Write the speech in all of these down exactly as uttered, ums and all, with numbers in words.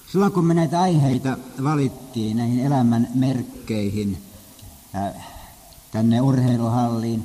Silloin kun me näitä aiheita valittiin näihin elämän merkkeihin äh, tänne urheiluhalliin,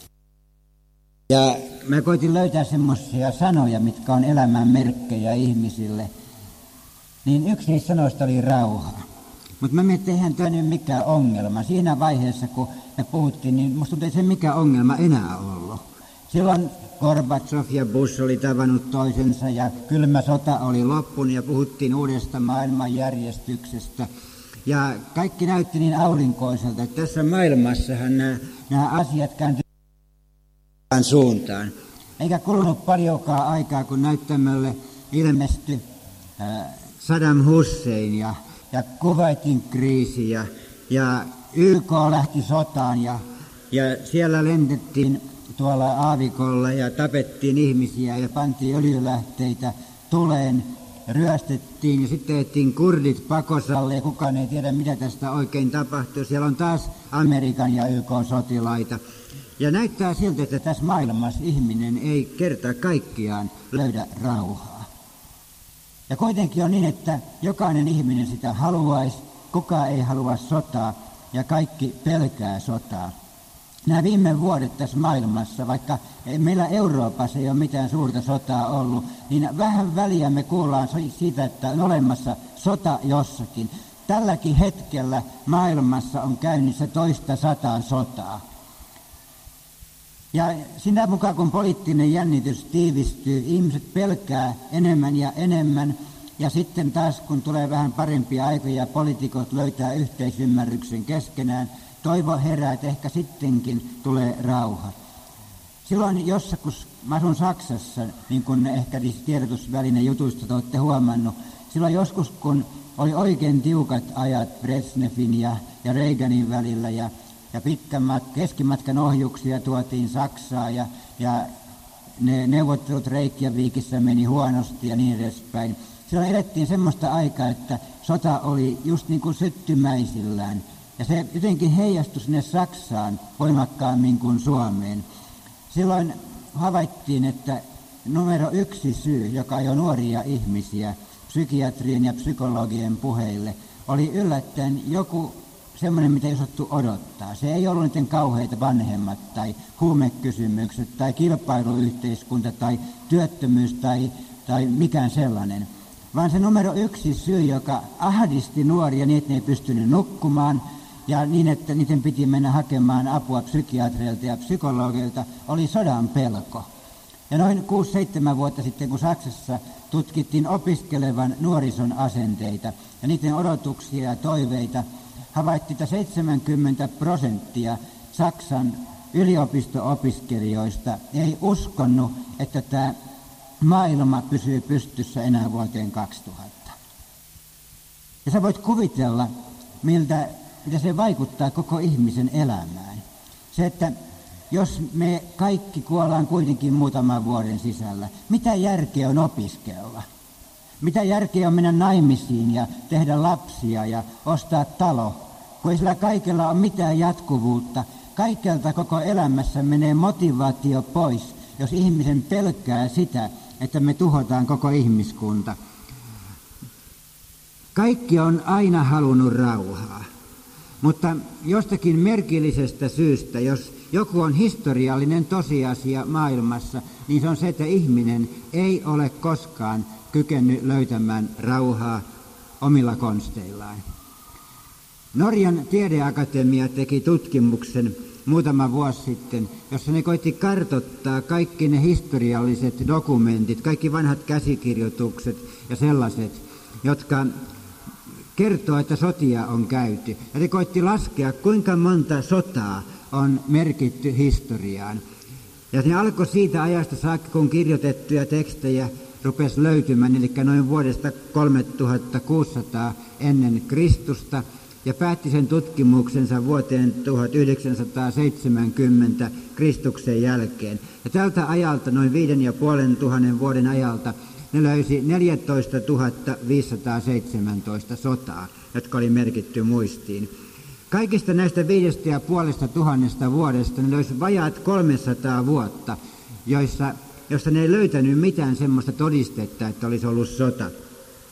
ja mä koitin löytää semmoisia sanoja, mitkä on elämän merkkejä ihmisille, niin yksi niistä sanoista oli rauha. Mutta mä mietin, että eihän tämä nyt mikään ongelma. Siinä vaiheessa, kun me puhuttiin, niin musta tuntuu, että ei se mikään ongelma enää ollut. Silloin Gorbatsov ja Bush oli tavannut toisensa ja kylmä sota oli loppunut ja puhuttiin uudesta maailmanjärjestyksestä. Ja kaikki näytti niin aurinkoiselta, että tässä maailmassahan nämä, nämä asiat kääntyivät suuntaan. Eikä kulunut paljonkaan aikaa, kun näyttämölle ilmestyi äh, Saddam Hussein ja, ja Kuwaitin kriisi ja, ja Y K lähti sotaan ja, ja siellä lennettiin tuolla aavikolla ja tapettiin ihmisiä ja pantiin öljylähteitä tuleen, ryöstettiin ja sitten ettiin kurdit pakosalle ja kukaan ei tiedä mitä tästä oikein tapahtuu. Siellä on taas Amerikan ja Y K-sotilaita. Ja näyttää siltä, että tässä maailmassa ihminen ei kerta kaikkiaan löydä rauhaa. Ja kuitenkin on niin, että jokainen ihminen sitä haluaisi, kukaan ei halua sotaa ja kaikki pelkää sotaa. Nämä viime vuodet tässä maailmassa, vaikka meillä Euroopassa ei ole mitään suurta sotaa ollut, niin vähän väliä me kuullaan siitä, että on olemassa sota jossakin. Tälläkin hetkellä maailmassa on käynnissä toista sataa sotaa. Ja siinä mukaan kun poliittinen jännitys tiivistyy, ihmiset pelkää enemmän ja enemmän. Ja sitten taas kun tulee vähän parempia aikoja, poliitikot löytää yhteisymmärryksen keskenään. Toivo herää, että ehkä sittenkin tulee rauha. Silloin jossakin, mä asun Saksassa, niin kuin ehkä tiedotusväline jutuista te olette huomannut, silloin joskus kun oli oikein tiukat ajat Brezhnevin ja, ja Reaganin välillä ja, ja pitkän mat, keskimatkan ohjuksia tuotiin Saksaan ja, ja ne neuvottelut Reykjavikissa meni huonosti ja niin edespäin. Silloin elettiin semmoista aikaa, että sota oli just niin kuin syttymäisillään. Ja se jotenkin heijastui sinne Saksaan voimakkaammin kuin Suomeen. Silloin havaittiin, että numero yksi syy, joka ajoi nuoria ihmisiä psykiatrien ja psykologien puheille, oli yllättäen joku semmoinen, mitä ei osattu odottaa. Se ei ollut niiden kauheita vanhemmat tai huumekysymykset tai kilpailuyhteiskunta tai työttömyys tai, tai mikään sellainen. Vaan se numero yksi syy, joka ahdisti nuoria niin, että ne ei pystynyt nukkumaan, ja niin, että niiden piti mennä hakemaan apua psykiatreilta ja psykologilta, oli sodan pelko. Ja noin kuusi seitsemän vuotta sitten, kun Saksassa tutkittiin opiskelevan nuorison asenteita ja niiden odotuksia ja toiveita, havaittiin, että seitsemänkymmentä prosenttia Saksan yliopisto-opiskelijoista ei uskonut, että tämä maailma pysyy pystyssä enää vuoteen kaksituhatta. Ja sä voit kuvitella, miltä mitä se vaikuttaa koko ihmisen elämään. Se, että jos me kaikki kuollaan kuitenkin muutaman vuoden sisällä, mitä järkeä on opiskella? Mitä järkeä on mennä naimisiin ja tehdä lapsia ja ostaa talo, kun ei sillä kaikella ole mitään jatkuvuutta. Kaikelta koko elämässä menee motivaatio pois, jos ihmisen pelkää sitä, että me tuhotaan koko ihmiskunta. Kaikki on aina halunnut rauhaa. Mutta jostakin merkillisestä syystä, jos joku on historiallinen tosiasia maailmassa, niin se on se, että ihminen ei ole koskaan kykennyt löytämään rauhaa omilla konsteillaan. Norjan tiedeakatemia teki tutkimuksen muutama vuosi sitten, jossa ne koitti kartoittaa kaikki ne historialliset dokumentit, kaikki vanhat käsikirjoitukset ja sellaiset, jotka kertoo, että sotia on käyty. Ja ne koitti laskea, kuinka monta sotaa on merkitty historiaan. Ja ne alkoi siitä ajasta saakka, kun kirjoitettuja tekstejä rupesi löytymään, eli noin vuodesta kolmetuhattakuusisataa ennen Kristusta, ja päätti sen tutkimuksensa vuoteen tuhatyhdeksänsataaseitsemänkymmentä Kristuksen jälkeen. Ja tältä ajalta, noin viiden ja puolen tuhannen vuoden ajalta, ne löysi neljätoistatuhatta viisisataaseitsemäntoista sotaa, jotka oli merkitty muistiin. Kaikista näistä viidestä ja puolesta tuhannesta vuodesta ne löysi vajaat kolmesataa vuotta, joissa, joissa ne ei löytänyt mitään semmoista todistetta, että olisi ollut sota.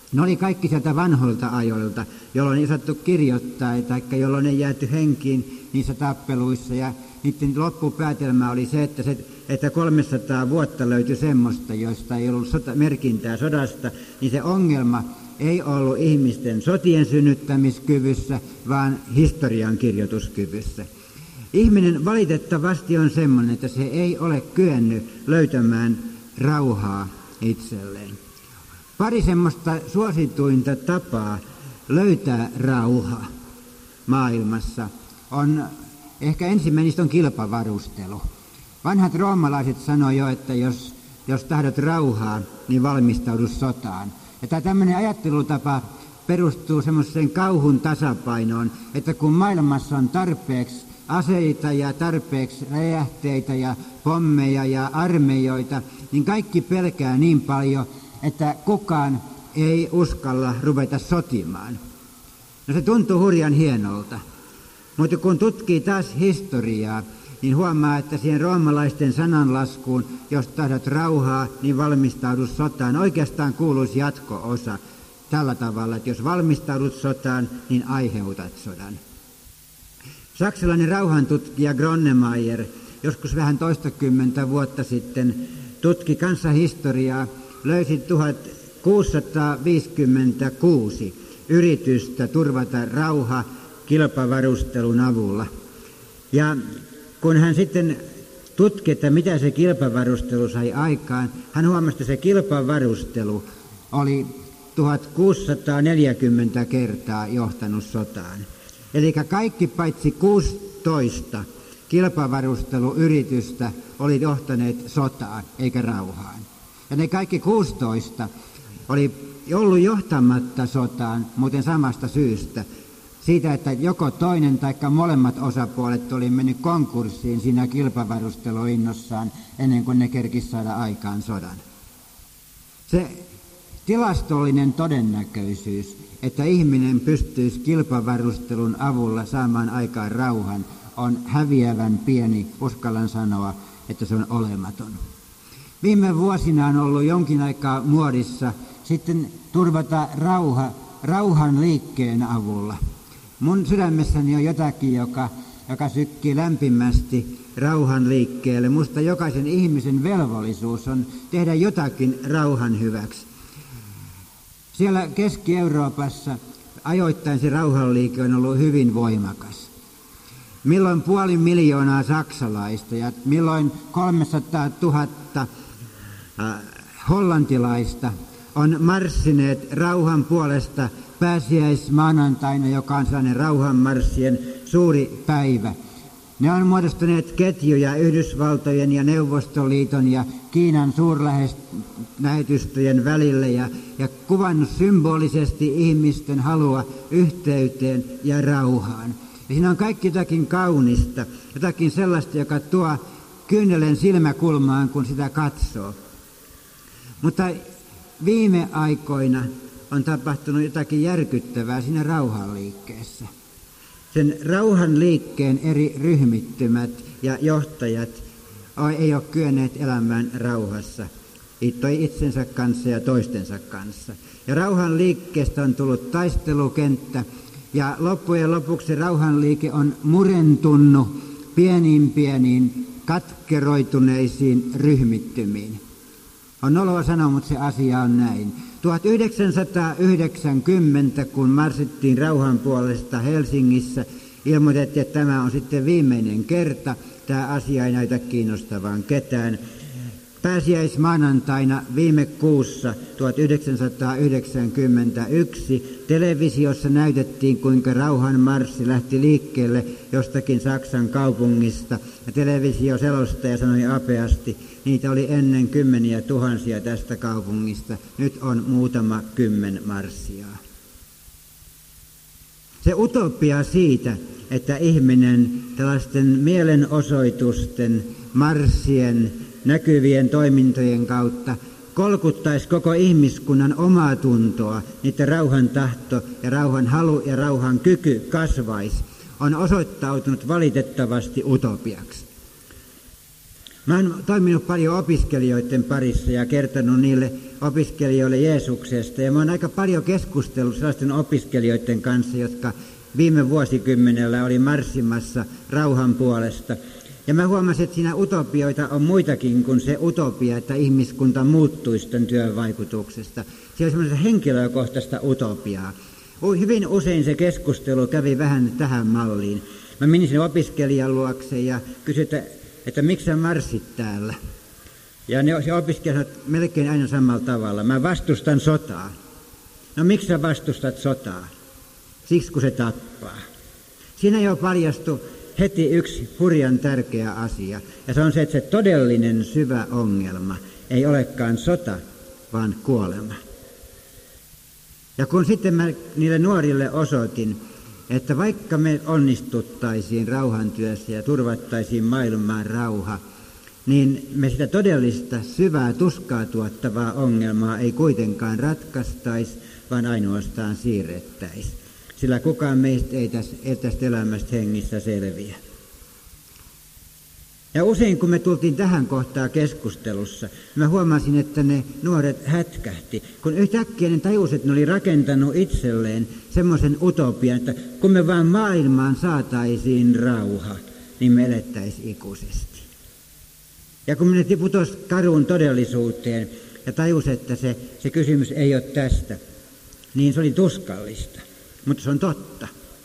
Ne oli kaikki sieltä vanhoilta ajoilta, jolloin ei osattu kirjoittaa, tai jolloin ei jääty henkiin niissä tappeluissa. Ja niiden loppupäätelmä oli se, että, se, että kolmesataa vuotta löytyi semmoista, joista ei ollut sota, merkintää sodasta, niin se ongelma ei ollut ihmisten sotien synnyttämiskyvyssä, vaan historian kirjoituskyvyssä. Ihminen valitettavasti on semmoinen, että se ei ole kyennyt löytämään rauhaa itselleen. Pari semmoista suosituinta tapaa löytää rauha maailmassa on, ehkä ensimmäinen on kilpavarustelu. Vanhat roomalaiset sanoi jo, että jos, jos tahdot rauhaa, niin valmistaudu sotaan. Ja tämä tämmöinen ajattelutapa perustuu semmoiseen kauhun tasapainoon, että kun maailmassa on tarpeeksi aseita ja tarpeeksi räjähteitä ja pommeja ja armeijoita, niin kaikki pelkää niin paljon, että kukaan ei uskalla ruveta sotimaan. No se tuntuu hurjan hienolta, mutta kun tutkii taas historiaa, niin huomaa, että siihen roomalaisten sananlaskuun, jos tahdot rauhaa, niin valmistaudu sotaan, oikeastaan kuuluisi jatko-osa tällä tavalla, että jos valmistaudut sotaan, niin aiheutat sodan. Saksalainen rauhantutkija Grönemeyer joskus vähän toistakymmentä vuotta sitten tutki kansanhistoriaa, löysi tuhatkuusisataaviisikymmentäkuusi yritystä turvata rauha kilpavarustelun avulla. Ja kun hän sitten tutki, että mitä se kilpavarustelu sai aikaan, hän huomasi, että se kilpavarustelu oli tuhatkuusisataaneljäkymmentä kertaa johtanut sotaan. Eli kaikki paitsi kuusitoista kilpavarusteluyritystä oli johtaneet sotaan eikä rauhaan. Ja ne kaikki kuusitoista oli ollut johtamatta sotaan, muuten samasta syystä. Siitä, että joko toinen tai molemmat osapuolet oli mennyt konkurssiin siinä kilpavarusteluinnossaan ennen kuin ne kerkisi saada aikaan sodan. Se tilastollinen todennäköisyys, että ihminen pystyisi kilpavarustelun avulla saamaan aikaan rauhan, on häviävän pieni, uskallan sanoa, että se on olematon. Viime vuosina on ollut jonkin aikaa muodissa sitten turvata rauha, rauhan liikkeen avulla. Mun sydämessäni on jotakin, joka, joka sykkii lämpimästi rauhan liikkeelle. Musta jokaisen ihmisen velvollisuus on tehdä jotakin rauhan hyväksi. Siellä Keski-Euroopassa ajoittain se rauhanliike on ollut hyvin voimakas. Milloin puoli miljoonaa saksalaista ja milloin kolmesataatuhatta äh, hollantilaista on marssineet rauhan puolesta pääsiäismaanantaina, joka on sellainen rauhanmarssien suuri päivä. Ne on muodostaneet ketjuja Yhdysvaltojen ja Neuvostoliiton ja Kiinan suurlähetystöjen välille ja, ja kuvannut symbolisesti ihmisten halua yhteyteen ja rauhaan. Ja siinä on kaikki jotakin kaunista, jotakin sellaista, joka tuo kyynelen silmäkulmaan, kun sitä katsoo. Mutta viime aikoina on tapahtunut jotakin järkyttävää siinä rauhanliikkeessä. Sen rauhanliikkeen eri ryhmittymät ja johtajat ei ole kyenneet elämään rauhassa, toi itsensä kanssa ja toistensa kanssa. Ja rauhanliikkeestä on tullut taistelukenttä, ja loppujen lopuksi rauhanliike on murentunut pieniin pieniin katkeroituneisiin ryhmittymiin. On noloa sanoa, mutta se asia on näin. tuhatyhdeksänsataayhdeksänkymmentä, kun marssittiin rauhan puolesta Helsingissä, ilmoitettiin, että tämä on sitten viimeinen kerta. Tämä asia ei näytä kiinnostavan ketään. Pääsiäismaanantaina viime kuussa tuhatyhdeksänsataayhdeksänkymmentäyksi televisiossa näytettiin, kuinka rauhan marssi lähti liikkeelle jostakin Saksan kaupungista. Ja televisioselostaja sanoi apeasti, niitä oli ennen kymmeniä tuhansia tästä kaupungista. Nyt on muutama kymmen marssia. Se utopia siitä, että ihminen tällaisten mielenosoitusten, marssien, näkyvien toimintojen kautta kolkuttaisi koko ihmiskunnan omaa tuntoa, niitä rauhan tahto ja rauhan halu ja rauhan kyky kasvaisi, on osoittautunut valitettavasti utopiaksi. Mä oon toiminut paljon opiskelijoiden parissa ja kertonut niille opiskelijoille Jeesuksesta. Ja mä oon aika paljon keskustellut sellaisten opiskelijoiden kanssa, jotka viime vuosikymmenellä oli marssimassa rauhan puolesta. Ja mä huomasin, että siinä utopioita on muitakin kuin se utopia, että ihmiskunta muuttuisi tämän työn vaikutuksesta. Se on semmoista henkilökohtaista utopiaa. Hyvin usein se keskustelu kävi vähän tähän malliin. Mä menin sinne opiskelijan luokse ja kysyin, että, että miksi sä marssit täällä? Ja ne, se opiskelija sanoi melkein aina samalla tavalla. Mä vastustan sotaa. No miksi sä vastustat sotaa? Siksi kun se tappaa. Siinä jo paljastui heti yksi hurjan tärkeä asia. Ja se on se, että se todellinen syvä ongelma ei olekaan sota, vaan kuolema. Ja kun sitten mä niille nuorille osoitin, että vaikka me onnistuttaisiin rauhantyössä ja turvattaisiin maailmaan rauha, niin me sitä todellista syvää tuskaa tuottavaa ongelmaa ei kuitenkaan ratkaistaisi, vaan ainoastaan siirrettäisi. Sillä kukaan meistä ei tästä elämästä hengissä selviä. Ja usein kun me tultiin tähän kohtaan keskustelussa, mä huomasin, että ne nuoret hätkähti, kun yhtäkkiä ne tajusivat, että ne oli rakentanut itselleen semmoisen utopian, että kun me vaan maailmaan saataisiin rauha, niin me elettäisiin ikuisesti. Ja kun ne putosi karuun todellisuuteen ja tajusivat, että se, se kysymys ei ole tästä, niin se oli tuskallista, mutta se on totta.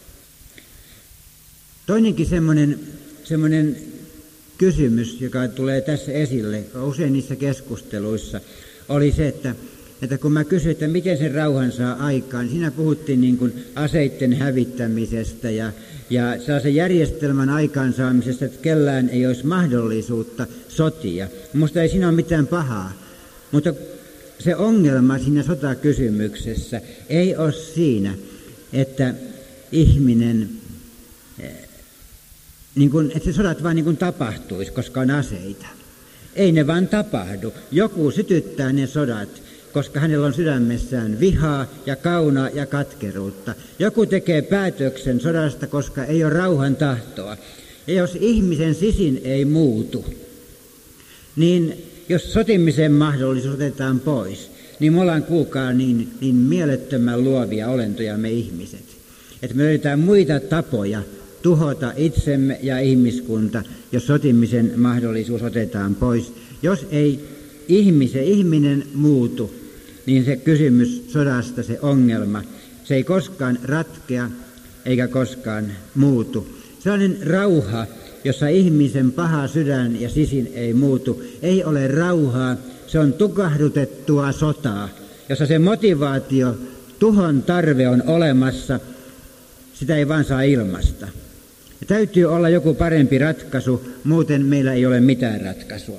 Toinenkin semmoinen, semmoinen kysymys, joka tulee tässä esille usein niissä keskusteluissa, oli se, että, että kun mä kysyin, että miten sen rauhan saa aikaan, niin siinä puhuttiin niin kuin aseitten hävittämisestä ja, ja sellaisen järjestelmän aikaansaamisesta, että kellään ei olisi mahdollisuutta sotia. Musta ei siinä ole mitään pahaa, mutta se ongelma siinä sotakysymyksessä ei ole siinä, että ihminen niin kuin, että se sodat vaan niin kuin tapahtuisi, koska on aseita. Ei ne vaan tapahdu. Joku sytyttää ne sodat, koska hänellä on sydämessään vihaa ja kaunaa ja katkeruutta. Joku tekee päätöksen sodasta, koska ei ole rauhan tahtoa. Ja jos ihmisen sisin ei muutu, niin jos sotimisen mahdollisuus otetaan pois, niin me ollaan kuulkaa niin, niin mielettömän luovia olentoja me ihmiset. Että me löydetään muita tapoja tuhota itsemme ja ihmiskunta, jos sotimisen mahdollisuus otetaan pois. Jos ei ihmisen, ihminen muutu, niin se kysymys sodasta, se ongelma, se ei koskaan ratkea eikä koskaan muutu. Sellainen rauha, jossa ihmisen paha sydän ja sisin ei muutu, ei ole rauhaa, se on tukahdutettua sotaa, jossa se motivaatio, tuhon tarve on olemassa, sitä ei vaan saa ilmasta. Ja täytyy olla joku parempi ratkaisu, muuten meillä ei ole mitään ratkaisua.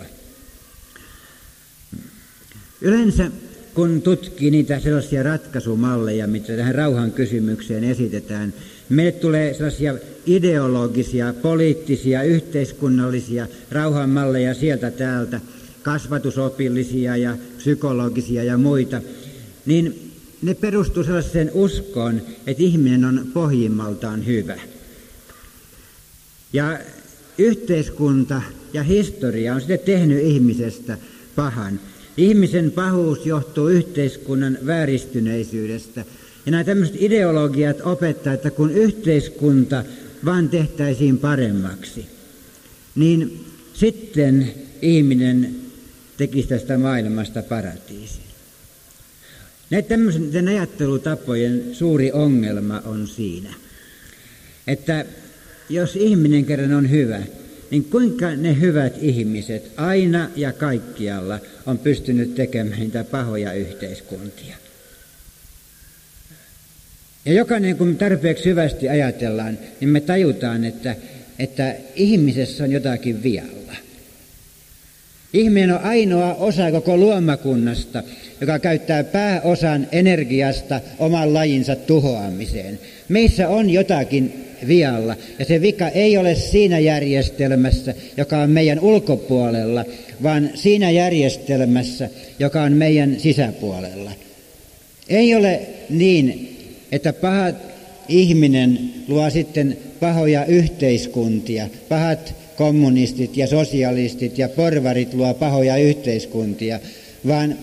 Yleensä kun tutkii niitä sellaisia ratkaisumalleja, mitä tähän rauhan kysymykseen esitetään, meille tulee sellaisia ideologisia, poliittisia, yhteiskunnallisia rauhanmalleja sieltä täältä, kasvatusopillisia ja psykologisia ja muita, niin ne perustuu sellaiseen uskoon, että ihminen on pohjimmaltaan hyvä. Ja yhteiskunta ja historia on sitten tehnyt ihmisestä pahan. Ihmisen pahuus johtuu yhteiskunnan vääristyneisyydestä. Ja nämä tämmöiset ideologiat opettaa, että kun yhteiskunta vaan tehtäisiin paremmaksi, niin sitten ihminen tekisi tästä maailmasta paratiisin. Näiden tämmöisen ajattelutapojen suuri ongelma on siinä, että jos ihminen kerran on hyvä, niin kuinka ne hyvät ihmiset aina ja kaikkialla on pystynyt tekemään niitä pahoja yhteiskuntia. Ja jokainen, kun tarpeeksi hyvästi ajatellaan, niin me tajutaan, että, että ihmisessä on jotakin vialla. Ihminen on ainoa osa koko luomakunnasta, joka käyttää pääosan energiasta oman lajinsa tuhoamiseen. Meissä on jotakin vialla, ja se vika ei ole siinä järjestelmässä, joka on meidän ulkopuolella, vaan siinä järjestelmässä, joka on meidän sisäpuolella. Ei ole niin, että pahat ihminen luo sitten pahoja yhteiskuntia, pahat kommunistit ja sosialistit ja porvarit luo pahoja yhteiskuntia, vaan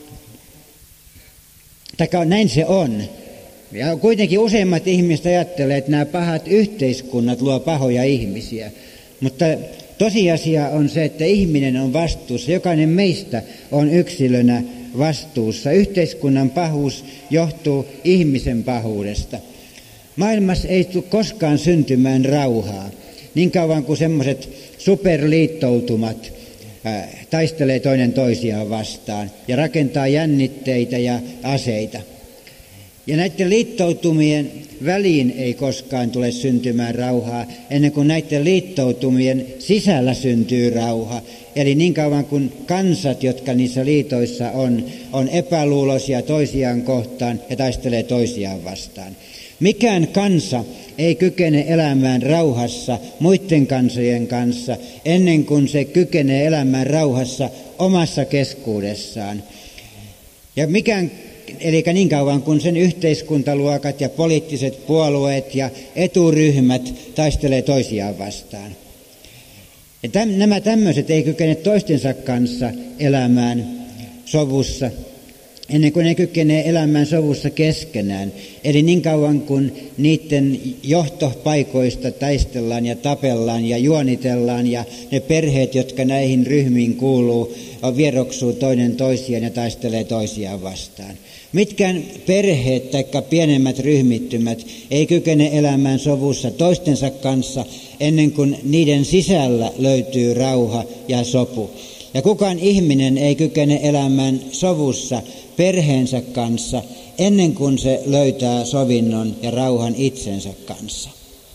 taikka näin se on. Ja kuitenkin useimmat ihmiset ajattelee, että nämä pahat yhteiskunnat luo pahoja ihmisiä. Mutta tosiasia on se, että ihminen on vastuussa. Jokainen meistä on yksilönä vastuussa. Yhteiskunnan pahuus johtuu ihmisen pahuudesta. Maailmassa ei tule koskaan syntymään rauhaa. Niin kauan kuin semmoiset superliittoutumat ää, taistelee toinen toisiaan vastaan ja rakentaa jännitteitä ja aseita. Ja näiden liittoutumien väliin ei koskaan tule syntymään rauhaa, ennen kuin näiden liittoutumien sisällä syntyy rauha. Eli niin kauan kuin kansat, jotka niissä liitoissa on, on epäluuloisia toisiaan kohtaan ja taistelee toisiaan vastaan. Mikään kansa ei kykene elämään rauhassa muiden kansojen kanssa ennen kuin se kykenee elämään rauhassa omassa keskuudessaan. Ja mikään Eli niin kauan kuin sen yhteiskuntaluokat ja poliittiset puolueet ja eturyhmät taistelee toisiaan vastaan. Ja täm, nämä tämmöiset ei kykene toistensa kanssa elämään sovussa, ennen kuin ne kykenee elämään sovussa keskenään. Eli niin kauan kuin niiden johtopaikoista taistellaan ja tapellaan ja juonitellaan ja ne perheet, jotka näihin ryhmiin kuuluu, vieroksuu toinen toisiaan ja taistelee toisiaan vastaan. Mitkään perheet tai pienemmät ryhmittymät ei kykene elämään sovussa toistensa kanssa ennen kuin niiden sisällä löytyy rauha ja sopu. Ja kukaan ihminen ei kykene elämään sovussa perheensä kanssa ennen kuin se löytää sovinnon ja rauhan itsensä kanssa.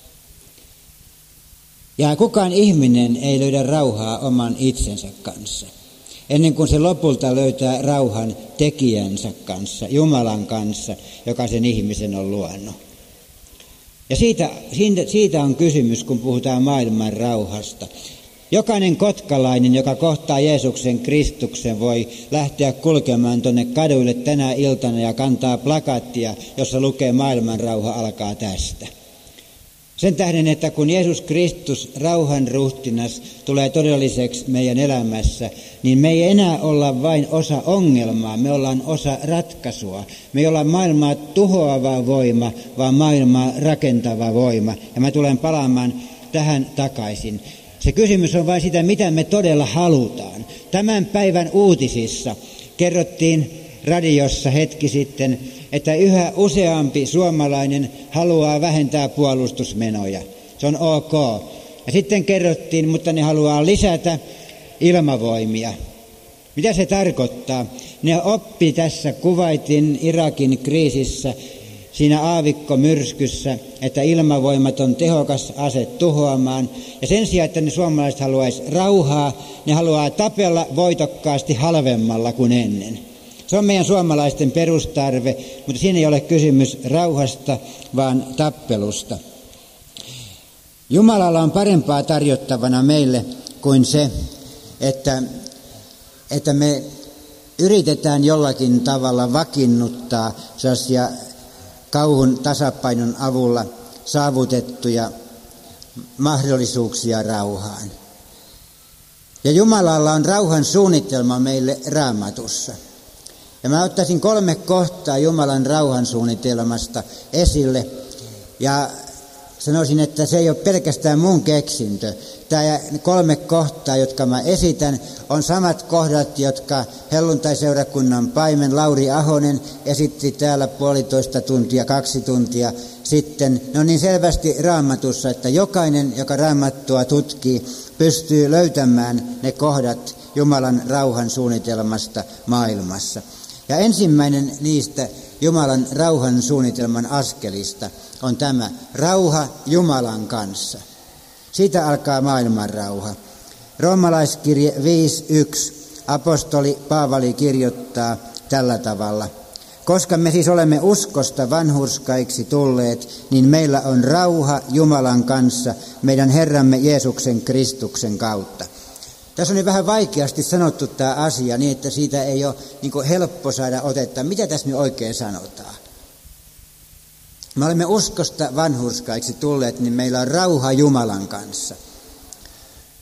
Ja kukaan ihminen ei löydä rauhaa oman itsensä kanssa ennen kuin se lopulta löytää rauhan tekijänsä kanssa, Jumalan kanssa, joka sen ihmisen on luonut. Ja siitä, siitä on kysymys, kun puhutaan maailman rauhasta. Jokainen kotkalainen, joka kohtaa Jeesuksen Kristuksen, voi lähteä kulkemaan tuonne kaduille tänä iltana ja kantaa plakattia, jossa lukee maailman rauha alkaa tästä. Sen tähden, että kun Jeesus Kristus, rauhan ruhtinas, tulee todelliseksi meidän elämässä, niin me ei enää olla vain osa ongelmaa, me ollaan osa ratkaisua. Me ei olla maailmaa tuhoava voima, vaan maailmaa rakentava voima. Ja mä tulen palaamaan tähän takaisin. Se kysymys on vain sitä, mitä me todella halutaan. Tämän päivän uutisissa kerrottiin radiossa hetki sitten, että yhä useampi suomalainen haluaa vähentää puolustusmenoja. Se on ok. Ja sitten kerrottiin, mutta ne haluaa lisätä ilmavoimia. Mitä se tarkoittaa? Ne oppi tässä Kuwaitin Irakin kriisissä, siinä aavikkomyrskyssä, että ilmavoimat on tehokas ase tuhoamaan. Ja sen sijaan, että ne suomalaiset haluaisi rauhaa, ne haluaa tapella voitokkaasti halvemmalla kuin ennen. Se on meidän suomalaisten perustarve, mutta siinä ei ole kysymys rauhasta, vaan tappelusta. Jumalalla on parempaa tarjottavana meille kuin se, että, että me yritetään jollakin tavalla vakiinnuttaa sellaisia kauhun tasapainon avulla saavutettuja mahdollisuuksia rauhaan. Ja Jumalalla on rauhan suunnitelma meille Raamatussa. Ja mä ottaisin kolme kohtaa Jumalan rauhan suunnitelmasta esille ja sanoisin, että se ei ole pelkästään mun keksintö. Tämä kolme kohtaa, jotka mä esitän, on samat kohdat, jotka helluntaiseurakunnan paimen Lauri Ahonen esitti täällä puolitoista tuntia, kaksi tuntia sitten. Ne on niin selvästi Raamatussa, että jokainen, joka Raamattua tutkii, pystyy löytämään ne kohdat Jumalan rauhan suunnitelmasta maailmassa. Ja ensimmäinen niistä Jumalan rauhan suunnitelman askelista on tämä rauha Jumalan kanssa. Siitä alkaa maailman rauha. Roomalaiskirje viisi yksi. Apostoli Paavali kirjoittaa tällä tavalla. Koska me siis olemme uskosta vanhurskaiksi tulleet, niin meillä on rauha Jumalan kanssa meidän Herramme Jeesuksen Kristuksen kautta. Tässä on niin vähän vaikeasti sanottu tämä asia niin, että siitä ei ole niin kuin helppo saada otetta. Mitä tässä nyt oikein sanotaan? Me olemme uskosta vanhurskaiksi tulleet, niin meillä on rauha Jumalan kanssa.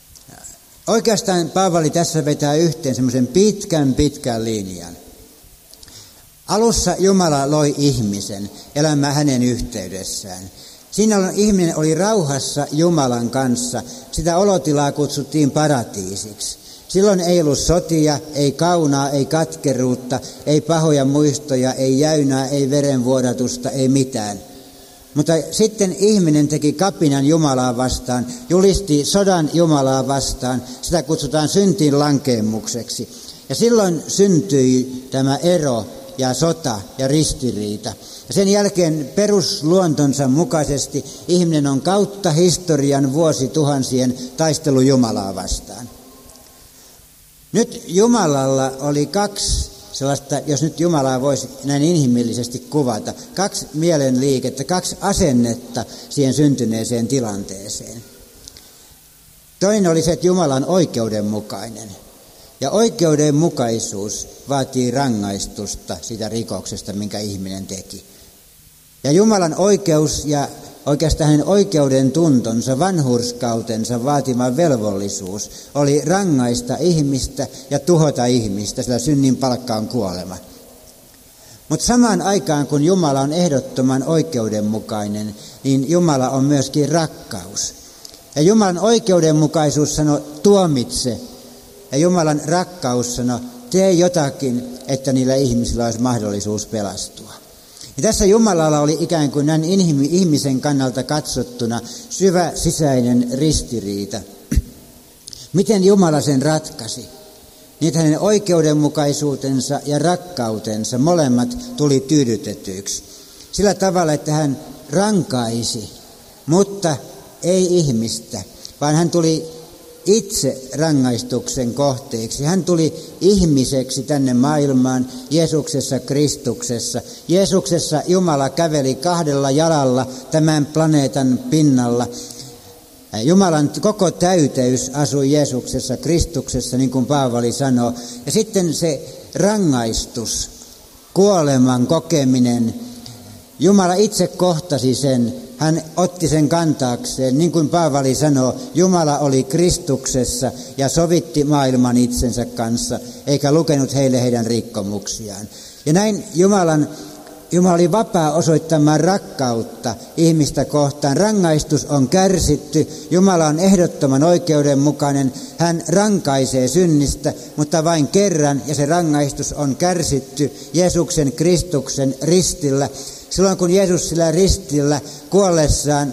Oikeastaan Paavali tässä vetää yhteen semmoisen pitkän pitkän linjan. Alussa Jumala loi ihmisen elämään hänen yhteydessään. Siinä ihminen oli rauhassa Jumalan kanssa. Sitä olotilaa kutsuttiin paratiisiksi. Silloin ei ollut sotia, ei kaunaa, ei katkeruutta, ei pahoja muistoja, ei jäynää, ei verenvuodatusta, ei mitään. Mutta sitten ihminen teki kapinan Jumalaa vastaan, julisti sodan Jumalaa vastaan. Sitä kutsutaan syntiin lankeemukseksi. Ja silloin syntyi tämä ero ja sota ja ristiriita. Ja sen jälkeen perusluontonsa mukaisesti ihminen on kautta historian vuosituhansien taistelu Jumalaa vastaan. Nyt Jumalalla oli kaksi sellaista, jos nyt Jumalaa voisi näin inhimillisesti kuvata, kaksi mielenliikettä, kaksi asennetta siihen syntyneeseen tilanteeseen. Toinen oli se, että Jumala on oikeudenmukainen. Ja oikeudenmukaisuus vaatii rangaistusta siitä rikoksesta, minkä ihminen teki. Ja Jumalan oikeus ja oikeastaan hänen oikeuden tuntonsa, vanhurskautensa vaatima velvollisuus oli rangaista ihmistä ja tuhota ihmistä, sillä synnin palkka on kuolema. Mutta samaan aikaan, kun Jumala on ehdottoman oikeudenmukainen, niin Jumala on myöskin rakkaus. Ja Jumalan oikeudenmukaisuus sanoi, tuomitse. Ja Jumalan rakkaus sanoi, tee jotakin, että niillä ihmisillä olisi mahdollisuus pelastua. Ja tässä Jumalalla oli ikään kuin näin ihmisen kannalta katsottuna syvä sisäinen ristiriita. Miten Jumala sen ratkaisi? Niin että hänen oikeudenmukaisuutensa ja rakkautensa molemmat tuli tyydytetyiksi. Sillä tavalla, että hän rankaisi, mutta ei ihmistä, vaan hän tuli itse rangaistuksen kohteeksi. Hän tuli ihmiseksi tänne maailmaan Jeesuksessa Kristuksessa. Jeesuksessa Jumala käveli kahdella jalalla tämän planeetan pinnalla. Jumalan koko täyteys asui Jeesuksessa Kristuksessa, niin kuin Paavali sanoo. Ja sitten se rangaistus, kuoleman kokeminen, Jumala itse kohtasi sen. Hän otti sen kantaakseen, niin kuin Paavali sanoo, Jumala oli Kristuksessa ja sovitti maailman itsensä kanssa, eikä lukenut heille heidän rikkomuksiaan. Ja näin Jumalan, Jumala oli vapaa osoittamaan rakkautta ihmistä kohtaan. Rangaistus on kärsitty, Jumala on ehdottoman oikeudenmukainen, hän rankaisee synnistä, mutta vain kerran, ja se rangaistus on kärsitty Jeesuksen Kristuksen ristillä. Silloin kun Jeesus sillä ristillä kuollessaan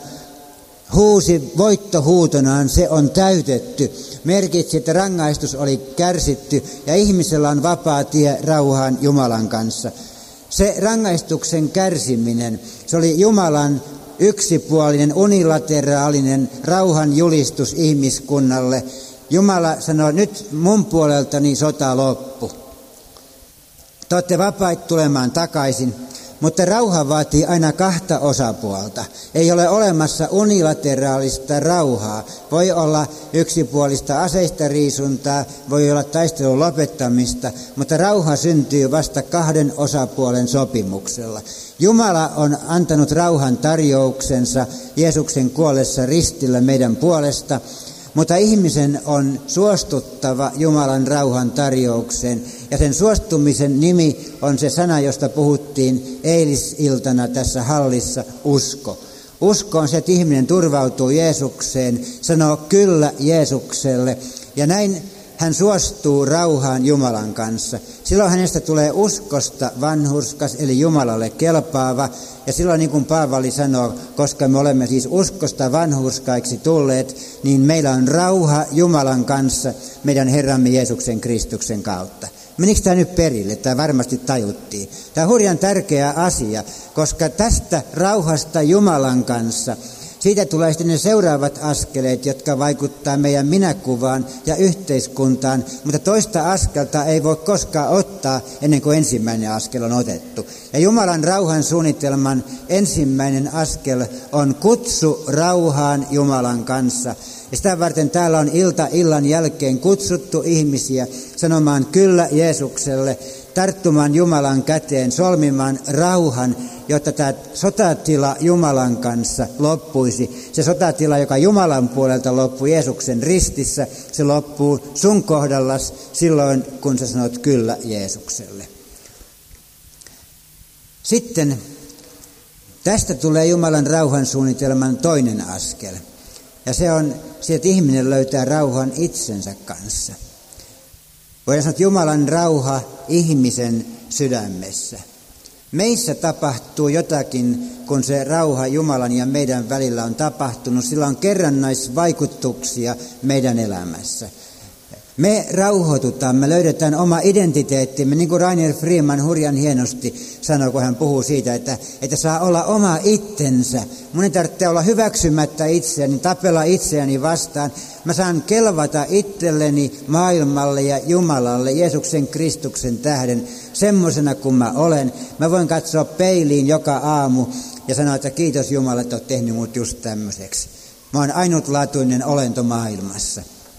huusi voittohuutonaan, se on täytetty, merkitsi, että rangaistus oli kärsitty ja ihmisellä on vapaa tie rauhaan Jumalan kanssa. Se rangaistuksen kärsiminen, se oli Jumalan yksipuolinen, unilateraalinen rauhan julistus ihmiskunnalle. Jumala sanoi, nyt mun puoleltani sota loppu. Te olette vapaita tulemaan takaisin. Mutta rauha vaatii aina kahta osapuolta. Ei ole olemassa unilateraalista rauhaa. Voi olla yksipuolista aseista riisuntaa, voi olla taistelun lopettamista, mutta rauha syntyy vasta kahden osapuolen sopimuksella. Jumala on antanut rauhan tarjouksensa Jeesuksen kuollessa ristillä meidän puolesta, mutta ihmisen on suostuttava Jumalan rauhan tarjoukseen. Ja sen suostumisen nimi on se sana, josta puhuttiin eilisiltana tässä hallissa, usko. Usko on se, että ihminen turvautuu Jeesukseen, sanoo kyllä Jeesukselle ja näin hän suostuu rauhaan Jumalan kanssa. Silloin hänestä tulee uskosta vanhurskas, eli Jumalalle kelpaava. Ja silloin niin kuin Paavali sanoo, koska me olemme siis uskosta vanhurskaiksi tulleet, niin meillä on rauha Jumalan kanssa meidän Herramme Jeesuksen Kristuksen kautta. Menikö tämä nyt perille? Tämä varmasti tajuttiin. Tämä on hurjan tärkeä asia, koska tästä rauhasta Jumalan kanssa, siitä tulee sitten ne seuraavat askeleet, jotka vaikuttaa meidän minäkuvaan ja yhteiskuntaan, mutta toista askelta ei voi koskaan ottaa ennen kuin ensimmäinen askel on otettu. Ja Jumalan rauhan suunnitelman ensimmäinen askel on kutsu rauhaan Jumalan kanssa. Ja sitä varten täällä on ilta illan jälkeen kutsuttu ihmisiä sanomaan kyllä Jeesukselle, tarttumaan Jumalan käteen, solmimaan rauhan, jotta tämä sotatila Jumalan kanssa loppuisi. Se sotatila, joka Jumalan puolelta loppui Jeesuksen ristissä, se loppuu sun kohdallas silloin, kun sä sanot kyllä Jeesukselle. Sitten tästä tulee Jumalan rauhansuunnitelman toinen askel. Ja se on se, että ihminen löytää rauhan itsensä kanssa. Voidaan sanoa, että Jumalan rauha ihmisen sydämessä. Meissä tapahtuu jotakin, kun se rauha Jumalan ja meidän välillä on tapahtunut. Sillä on kerrannaisvaikutuksia meidän elämässä. Me rauhoitutaan, me löydetään oma identiteettimme, niin kuin Rainer Freeman hurjan hienosti sanoi, kun hän puhuu siitä, että, että saa olla oma itsensä. Mun ei tarvitse olla hyväksymättä itseäni, tapella itseäni vastaan. Mä saan kelvata itselleni, maailmalle ja Jumalalle, Jeesuksen Kristuksen tähden, semmoisena kuin mä olen. Mä voin katsoa peiliin joka aamu ja sanoa, että kiitos Jumala, että oot tehnyt mut just tämmöiseksi. Mä oon ainutlaatuinen olento maailmassa.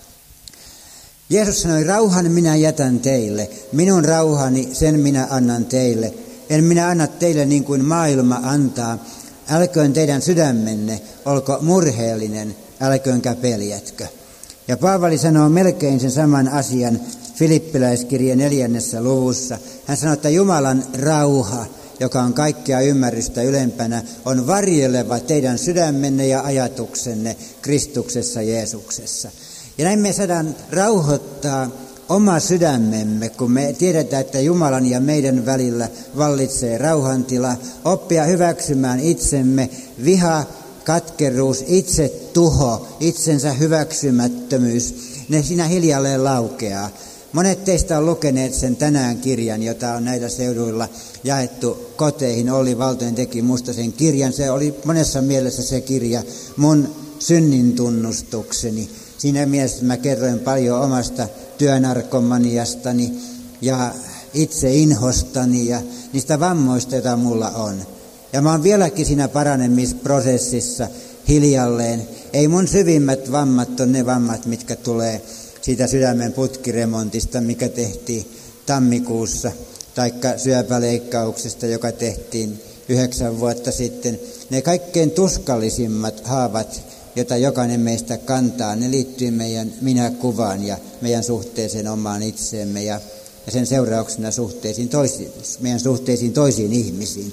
Jeesus sanoi, rauhan minä jätän teille, minun rauhani sen minä annan teille. En minä anna teille niin kuin maailma antaa. Älköön teidän sydämenne olko murheellinen, älköönkä peljätkö. Ja Paavali sanoo melkein sen saman asian Filippiläiskirjeen neljännessä luvussa. Hän sanoo, että Jumalan rauha, joka on kaikkea ymmärrystä ylempänä, on varjeleva teidän sydämenne ja ajatuksenne Kristuksessa Jeesuksessa. Ja näin me saadaan rauhoittaa oma sydämemme, kun me tiedetään, että Jumalan ja meidän välillä vallitsee rauhantila, oppia hyväksymään itsemme, viha, katkeruus, itse tuho, itsensä hyväksymättömyys, ne siinä hiljalleen laukeaa. Monet teistä on lukeneet sen tänään kirjan, jota on näillä seuduilla jaettu koteihin. Olli Valtonen teki musta sen kirjan. Se oli monessa mielessä se kirja mun synnin tunnustukseni. Siinä mielessä mä kerroin paljon omasta työnarkomaniastani ja itse inhostani ja niistä vammoista, joita mulla on. Ja mä oon vieläkin siinä paranemisprosessissa hiljalleen. Ei mun syvimmät vammat ole ne vammat, mitkä tulee siitä sydämen putkiremontista, mikä tehtiin tammikuussa, taikka syöpäleikkauksesta, joka tehtiin yhdeksän vuotta sitten. Ne kaikkein tuskallisimmat haavat, jota jokainen meistä kantaa, ne liittyy meidän minäkuvaan ja meidän suhteeseen omaan itseemme ja, ja sen seurauksena suhteisiin toisiin, meidän suhteisiin toisiin ihmisiin.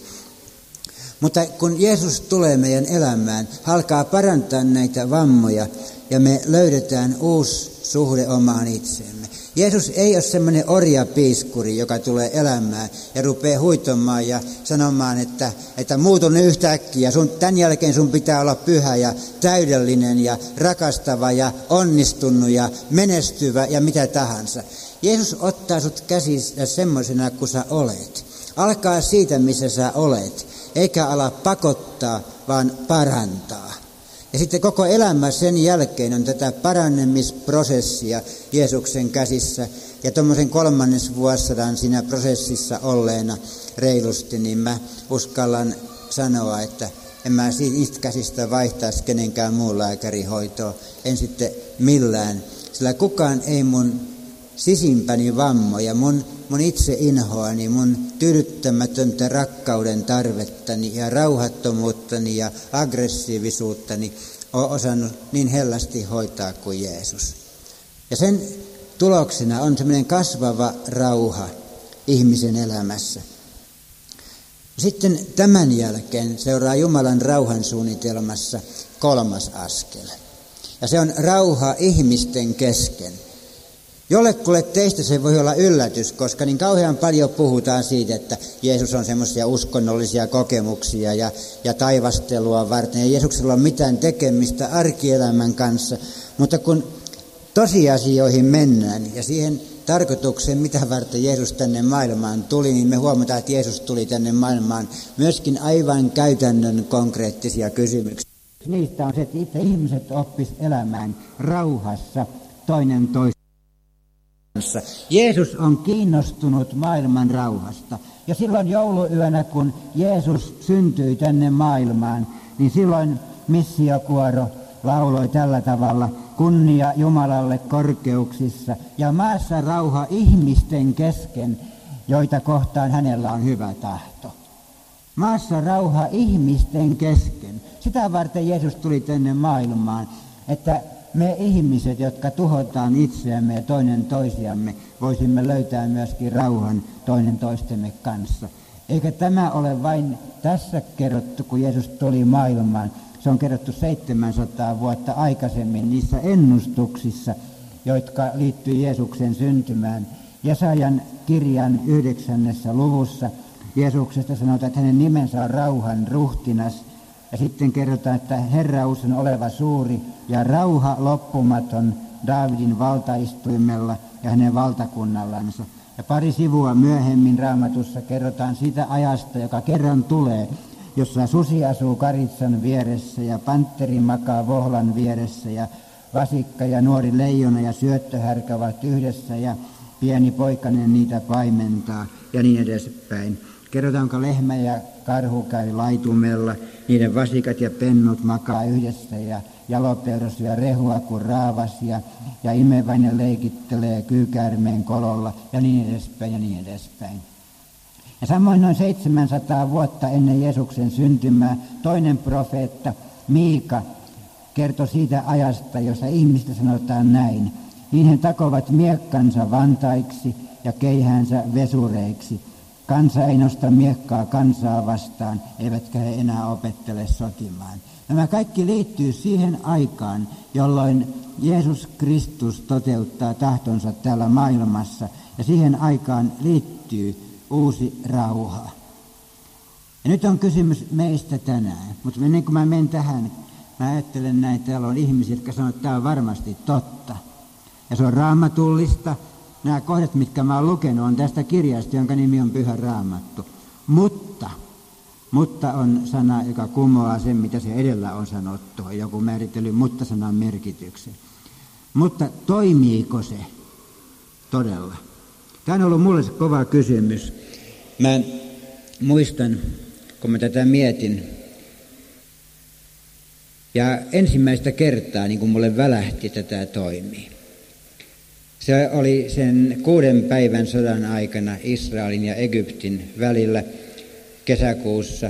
Mutta kun Jeesus tulee meidän elämään, alkaa parantaa näitä vammoja ja me löydetään uusi suhde omaan itseemme. Jeesus ei ole semmoinen orjapiiskuri, joka tulee elämään ja rupeaa huitomaan ja sanomaan, että, että muutu nyt yhtäkkiä. Sun, tämän jälkeen sun pitää olla pyhä ja täydellinen ja rakastava ja onnistunut ja menestyvä ja mitä tahansa. Jeesus ottaa sut käsissä semmoisena kuin sä olet. Alkaa siitä, missä sä olet, eikä ala pakottaa, vaan parantaa. Ja sitten koko elämä sen jälkeen on tätä parannemisprosessia Jeesuksen käsissä. Ja tuommoisen kolmannes vuosisadan siinä prosessissa olleena reilusti, niin mä uskallan sanoa, että en mä niistä käsistä vaihtaisi kenenkään muun lääkärihoitoa. En sitten millään, sillä kukaan ei mun sisimpäni vammoja, mun, mun itse inhoani, mun tyydyttämätöntä rakkauden tarvettani ja rauhattomuuttani ja aggressiivisuuttani ole osannut niin hellästi hoitaa kuin Jeesus. Ja sen tuloksena on semmoinen kasvava rauha ihmisen elämässä. Sitten tämän jälkeen seuraa Jumalan rauhansuunnitelmassa kolmas askel. Ja se on rauha ihmisten kesken. Jollekulle teistä se voi olla yllätys, koska niin kauhean paljon puhutaan siitä, että Jeesus on semmoisia uskonnollisia kokemuksia ja, ja taivastelua varten. Ja Jeesuksella on mitään tekemistä arkielämän kanssa. Mutta kun tosiasioihin mennään ja siihen tarkoitukseen, mitä varten Jeesus tänne maailmaan tuli, niin me huomataan, että Jeesus tuli tänne maailmaan myöskin aivan käytännön konkreettisia kysymyksiä. Niistä on se, että itse ihmiset oppis elämään rauhassa toinen toisen. Jeesus on kiinnostunut maailman rauhasta. Ja silloin jouluyönä, kun Jeesus syntyi tänne maailmaan, niin silloin missiokuoro lauloi tällä tavalla: kunnia Jumalalle korkeuksissa ja maassa rauha ihmisten kesken. joita kohtaan hänellä on hyvä tahto. Maassa rauha ihmisten kesken. Sitä varten Jeesus tuli tänne maailmaan, että me ihmiset, jotka tuhotaan itseämme ja toinen toisiamme, voisimme löytää myöskin rauhan toinen toistemme kanssa. Eikä tämä ole vain tässä kerrottu, kun Jeesus tuli maailmaan. Se on kerrottu seitsemänsataa vuotta aikaisemmin niissä ennustuksissa, jotka liittyy Jeesuksen syntymään. Jesajan kirjan yhdeksännessä luvussa Jeesuksesta sanotaan, että hänen nimensä on rauhan ruhtinas. Ja sitten kerrotaan, että Herraus on oleva suuri ja rauha loppumaton Daavidin valtaistuimella ja hänen valtakunnallansa. Ja pari sivua myöhemmin Raamatussa kerrotaan siitä ajasta, joka kerran tulee, jossa susi asuu karitsan vieressä ja pantteri makaa vohlan vieressä ja vasikka ja nuori leijona ja syöttöhärkä ovat yhdessä ja pieni poikainen niitä paimentaa ja niin edespäin. Kerrotaanko lehmä ja karhu käy laitumella, niiden vasikat ja pennut makaa yhdessä ja jalopeuras ja rehua kuin raavas ja, ja imeväinen leikittelee kyykäärmeen kololla ja niin edespäin ja niin edespäin. Ja samoin noin seitsemänsataa vuotta ennen Jeesuksen syntymää toinen profeetta Miika kertoi siitä ajasta, jossa ihmistä sanotaan näin. Niin he takovat miekkansa vantaiksi ja keihäänsä vesureiksi. Kansa ei nosta miekkaa kansaa vastaan, eivätkä he enää opettele sotimaan. Nämä kaikki liittyy siihen aikaan, jolloin Jeesus Kristus toteuttaa tahtonsa täällä maailmassa, ja siihen aikaan liittyy uusi rauha. Ja nyt on kysymys meistä tänään, mutta ennen kuin mä menen tähän, mä ajattelen näin, että täällä on ihmisiä, jotka sanoo, että tämä on varmasti totta. Ja se on raamatullista. Nämä kohdat, mitkä mä oon lukenut, on tästä kirjasta, jonka nimi on Pyhä Raamattu. Mutta, mutta on sana, joka kumoaa sen, mitä se edellä on sanottu. Joku määrittely mutta-sanan merkityksen. Mutta toimiiko se todella? Tämä on ollut mulle kova kysymys. Mä muistan, kun mä tätä mietin. Ja ensimmäistä kertaa, niin kuin mulle välähti, että tämä toimii. Se oli sen kuuden päivän sodan aikana Israelin ja Egyptin välillä kesäkuussa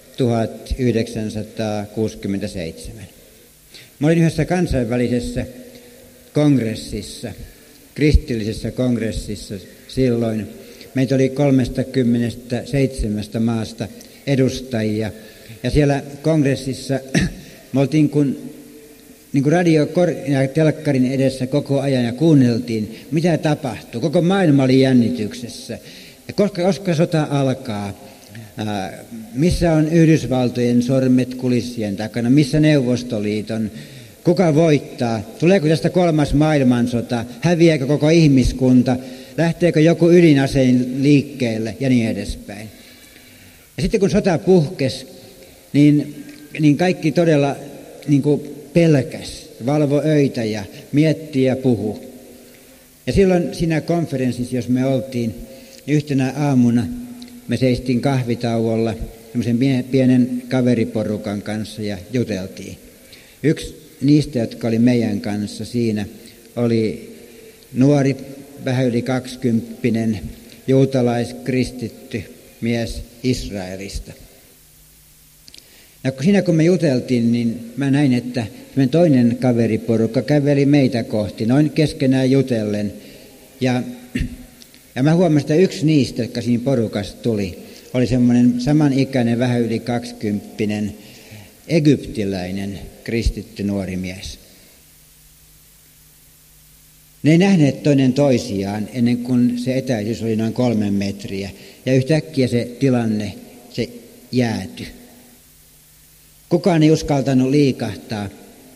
tuhatyhdeksänsataakuusikymmentäseitsemän. Mä olin yhdessä kansainvälisessä kongressissa, kristillisessä kongressissa silloin. Meitä oli kolmekymmentäseitsemän maasta edustajia ja siellä kongressissa me oltiin kun niin kuin radio ja telkkarin edessä koko ajan ja kuunneltiin, mitä tapahtuu. Koko maailma oli jännityksessä. Ja koska, koska sota alkaa, ää, missä on Yhdysvaltojen sormet kulissien takana, missä Neuvostoliiton, kuka voittaa, tuleeko tästä kolmas maailmansota, häviääkö koko ihmiskunta, lähteekö joku ydinasein liikkeelle ja niin edespäin. Ja sitten kun sota puhkesi, niin, niin kaikki todella niin kuin pelkäs, valvo öitä ja mietti ja puhu. Ja silloin siinä konferenssissa, jos me oltiin, yhtenä aamuna me seistiin kahvitauolla semmoisen pienen kaveriporukan kanssa ja juteltiin. Yksi niistä, jotka oli meidän kanssa siinä, oli nuori, vähän yli kaksikymppinen, juutalaiskristitty mies Israelista. Ja siinä kun me juteltiin, niin mä näin, että toinen kaveriporukka käveli meitä kohti, noin keskenään jutellen. Ja, ja mä huomasin, että yksi niistä, jotka siinä porukassa tuli, oli semmoinen samanikäinen, vähän yli kaksikymppinen, egyptiläinen kristitty nuori mies. Ne ei nähneet toinen toisiaan ennen kuin se etäisyys oli noin kolmen metriä. Ja yhtäkkiä se tilanne, se jäätyi. Kukaan ei uskaltanut liikahtaa.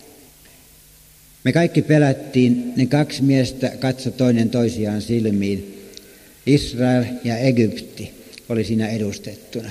Me kaikki pelättiin, ne kaksi miestä katsoi toinen toisiaan silmiin. Israel ja Egypti oli siinä edustettuna.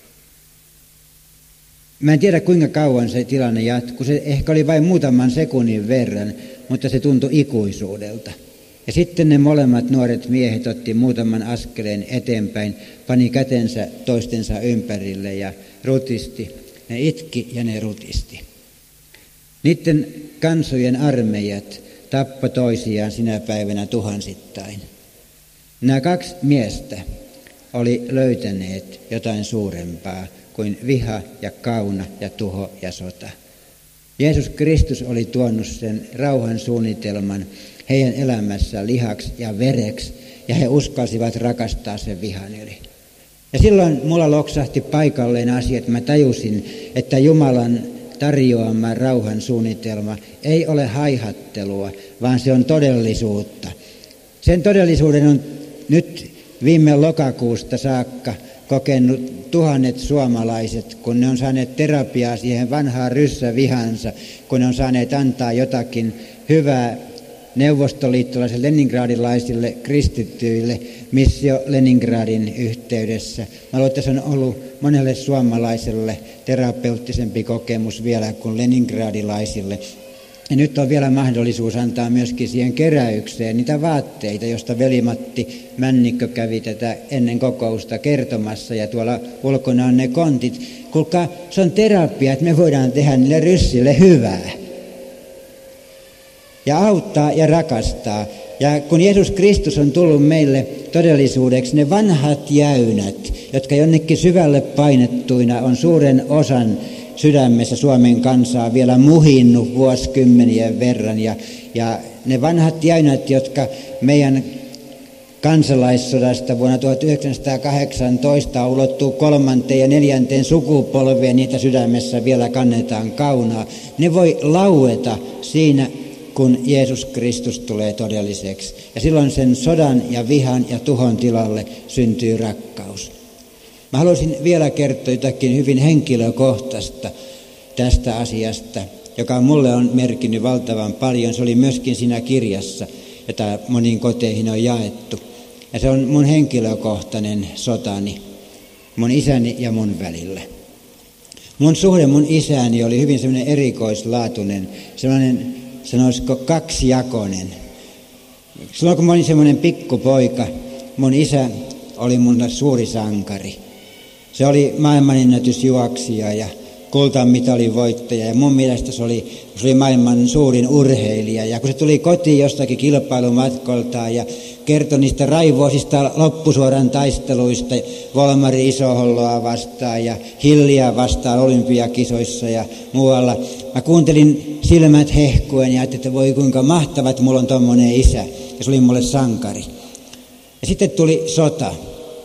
Mä en tiedä kuinka kauan se tilanne jatkui. Se ehkä oli vain muutaman sekunnin verran, mutta se tuntui ikuisuudelta. Ja sitten ne molemmat nuoret miehet otti muutaman askeleen eteenpäin, pani kätensä toistensa ympärille ja rutisti. Ne itki ja ne rutisti. Niiden kansojen armeijat tappoi toisiaan sinä päivänä tuhansittain. Nämä kaksi miestä oli löytäneet jotain suurempaa kuin viha ja kauna ja tuho ja sota. Jeesus Kristus oli tuonut sen rauhan suunnitelman heidän elämässään lihaksi ja vereksi, ja he uskalsivat rakastaa sen vihan yli. Ja silloin mulla loksahti paikalleen asia, että mä tajusin, että Jumalan tarjoama rauhan suunnitelma ei ole haihattelua, vaan se on todellisuutta. Sen todellisuuden on nyt viime lokakuusta saakka kokenut tuhannet suomalaiset, kun ne on saaneet terapiaa siihen vanhaan ryssävihansa, kun ne on saaneet antaa jotakin hyvää neuvostoliittolaisille leningradilaisille kristittyille missio Leningradin yhteydessä. Mä luulen, että se on ollut monelle suomalaiselle terapeuttisempi kokemus vielä kuin leningradilaisille. Ja nyt on vielä mahdollisuus antaa myöskin siihen keräykseen niitä vaatteita, josta veli-Matti Männikkö kävi tätä ennen kokousta kertomassa, ja tuolla ulkona on ne kontit. Kuulkaa, se on terapia, että me voidaan tehdä niille ryssille hyvää. Ja auttaa ja rakastaa. Ja kun Jeesus Kristus on tullut meille todellisuudeksi, ne vanhat jäynät, jotka jonnekin syvälle painettuina on suuren osan sydämessä Suomen kansaa vielä muhinnut vuosikymmenien verran. Ja, ja ne vanhat jäynät, jotka meidän kansalaissodasta vuonna tuhatyhdeksänsataakahdeksantoista ulottuu kolmanteen ja neljänteen sukupolveen, niitä sydämessä vielä kannetaan kaunaa. Ne voi laueta siinä, kun Jeesus Kristus tulee todelliseksi. Ja silloin sen sodan ja vihan ja tuhon tilalle syntyy rakkaus. Mä haluaisin vielä kertoa jotakin hyvin henkilökohtaista tästä asiasta, joka mulle on merkinnyt valtavan paljon. Se oli myöskin siinä kirjassa, jota moniin koteihin on jaettu. Ja se on mun henkilökohtainen sotani, mun isäni ja mun välillä. Mun suhde mun isäni oli hyvin semmoinen erikoislaatuinen, sellainen, sanoisiko kaksijakoinen. Silloin kun mä olin semmoinen pikkupoika, mun isä oli mun suuri sankari. Se oli maailmanennätysjuoksija ja kultamitalin voittaja, ja mun mielestä se oli, se oli maailman suurin urheilija. Ja kun se tuli kotiin jostakin kilpailumatkoltaan ja kertoi niistä raivoisista loppusuoran taisteluista Volmari Isoholloa vastaan ja Hilliä vastaan olympiakisoissa ja muualla, mä kuuntelin silmät hehkuen ja ajattelin, että voi kuinka mahtavaa, että mulla on tommonen isä. Ja se oli mulle sankari. Ja sitten tuli sota.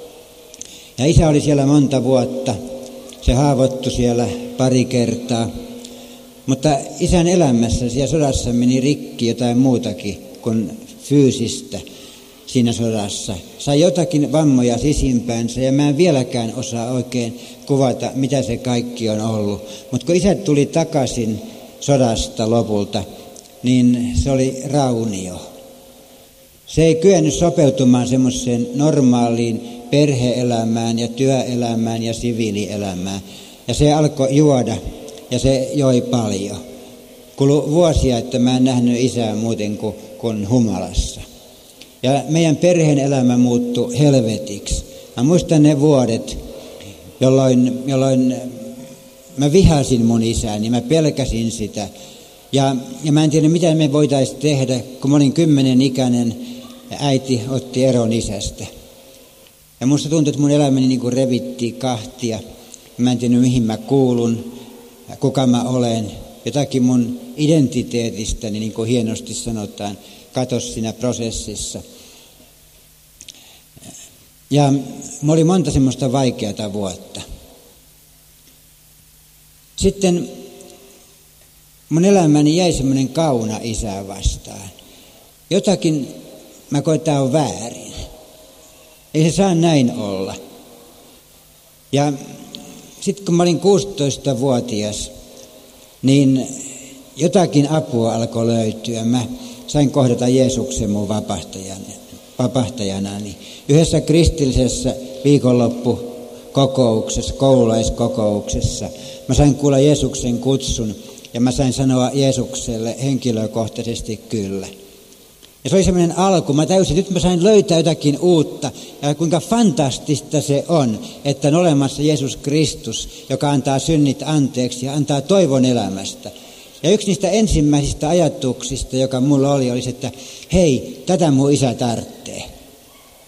Ja isä oli siellä monta vuotta. Se haavoittui siellä pari kertaa. Mutta isän elämässä siellä sodassa meni rikki jotain muutakin kuin fyysistä siinä sodassa. Sai jotakin vammoja sisimpäänsä ja mä en vieläkään osaa oikein kuvata, mitä se kaikki on ollut. Mutta kun isä tuli takaisin sodasta lopulta, niin se oli raunio. Se ei kyennyt sopeutumaan semmoiseen normaaliin perhe-elämään ja työelämään ja siviilielämään. Ja se alkoi juoda ja se joi paljon. Kului vuosia, että mä en nähnyt isää muuten kuin, kuin humalassa. Ja meidän perheen elämä muuttui helvetiksi. Mä muistan ne vuodet, jolloin, jolloin mä vihasin mun isääni, mä pelkäsin sitä. Ja, ja mä en tiedä, mitä me voitaisiin tehdä, kun mä olin kymmenen ikäinen, äiti otti eron isästä. Ja musta tuntui, että mun elämäni niin kuin revittiin kahtia. Mä en tiedä, mihin mä kuulun, kuka mä olen. Jotakin mun identiteetistäni, niin kuin hienosti sanotaan, katosi siinä prosessissa. Ja mulla oli monta semmoista vaikeata vuotta. Sitten mun elämäni jäi semmoinen kauna isää vastaan. Jotakin mä koin, että on väärin. Ei se saa näin olla. Ja sitten kun mä olin kuusitoistavuotias, niin jotakin apua alkoi löytyä. Mä sain kohdata Jeesuksen mun vapahtajanani. Yhdessä kristillisessä viikonloppukokouksessa, koululaiskokouksessa, mä sain kuulla Jeesuksen kutsun ja mä sain sanoa Jeesukselle henkilökohtaisesti kyllä. Ja se oli semmoinen alku. Mä täysin, nyt mä sain löytää jotakin uutta. Ja kuinka fantastista se on, että on olemassa Jeesus Kristus, joka antaa synnit anteeksi ja antaa toivon elämästä. Ja yksi niistä ensimmäisistä ajatuksista, joka mulla oli, oli se, että hei, tätä mun isä tarvitsee.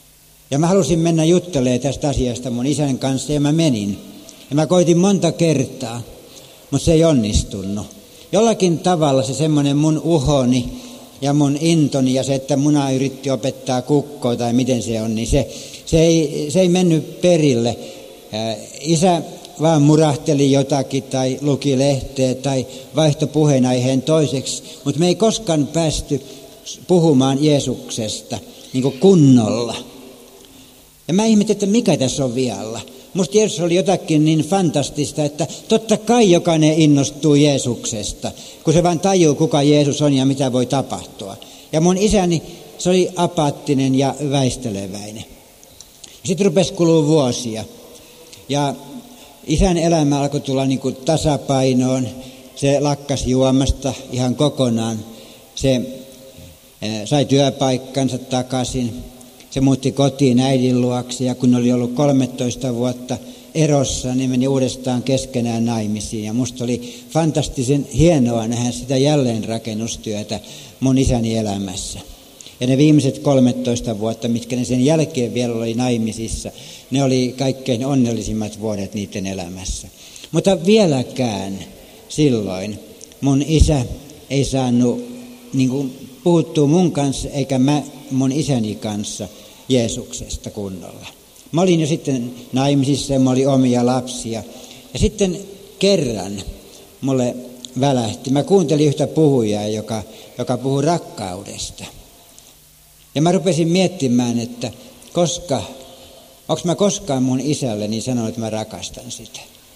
Ja mä halusin mennä juttelemaan tästä asiasta mun isän kanssa ja mä menin. Ja mä koitin monta kertaa, mutta se ei onnistunut. Jollakin tavalla se semmoinen mun uhoni ja mun intoni ja se, että muna yritti opettaa kukkoa tai miten se on, niin se, se, ei, se ei mennyt perille. Isä vaan murahteli jotakin tai luki lehteä tai vaihtoi puheenaiheen toiseksi, mutta me ei koskaan päästy puhumaan Jeesuksesta niin kuin kunnolla. Ja mä ihmettelin, että mikä tässä on vialla. Musta Jeesus oli jotakin niin fantastista, että totta kai jokainen innostuu Jeesuksesta, kun se vaan tajuu, kuka Jeesus on ja mitä voi tapahtua. Ja mun isäni, se oli apaattinen ja väisteleväinen. Sitten rupesi kulua vuosia. Ja isän elämä alkoi tulla niin kuin tasapainoon. Se lakkasi juomasta ihan kokonaan. Se sai työpaikkansa takaisin. Se muutti kotiin äidin luokse ja kun oli ollut kolmetoista vuotta erossa, niin meni uudestaan keskenään naimisiin. Ja musta oli fantastisen hienoa nähdä sitä jälleenrakennustyötä mun isäni elämässä. Ja ne viimeiset kolmetoista vuotta, mitkä ne sen jälkeen vielä oli naimisissa, ne oli kaikkein onnellisimmat vuodet niiden elämässä. Mutta vieläkään silloin mun isä ei saanut niin kuin puhuttua mun kanssa eikä mä mun isäni kanssa Jeesuksesta kunnolla. Mä olin jo sitten naimisissa ja mulla oli omia lapsia. Ja sitten kerran mulle välähti. Mä kuuntelin yhtä puhujaa, joka, joka puhui rakkaudesta. Ja mä rupesin miettimään, että koska, onko mä koskaan mun isälleni sanonut, että mä rakastan sitä.